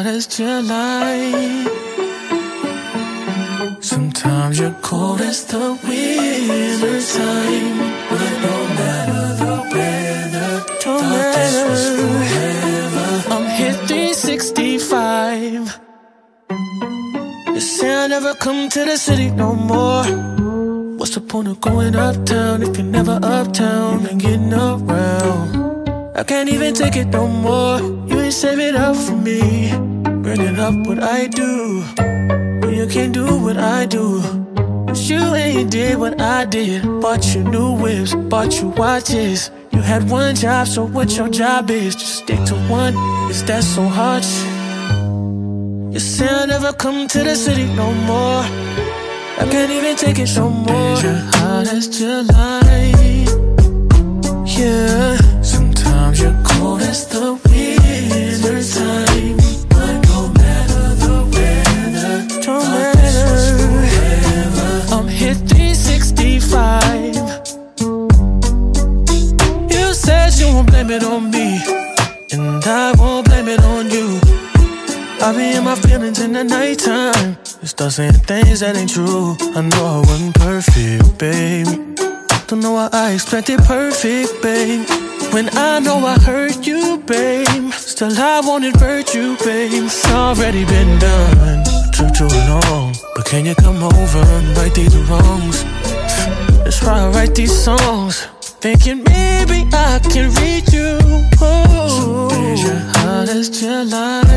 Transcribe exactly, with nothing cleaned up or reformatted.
as July. Sometimes you're cold as the winter time, but no matter the weather, don't matter. This was forever. I'm here three sixty-five. You say I'll never come to the city no more. What's the point of going uptown if you're never uptown and getting around? I can't even take it no more. You ain't save it up for me, burning up what I do. You can't do what I do, 'cause you ain't did what I did. Bought you new whips, bought you watches. You had one job, so what your job is? Just stick to one, is that so hard? You say I'll never come to the city no more. I can't even take it no more. You're hot as July. Yeah. Sometimes you're cold as the winter time, but no matter the weather, don't matter. I'm here three sixty-five. You said you won't blame it on me, and I won't blame it on you. I be in my feelings in the nighttime, start saying things that ain't true. I know I wasn't perfect, babe. Don't know why I expected perfect, babe. When I know I hurt you, babe, still I won't invert you, babe. It's already been done, took too long, but can you come over and right these wrongs? That's why I write these songs, thinking maybe I can read you. Oh, so you're hot as July.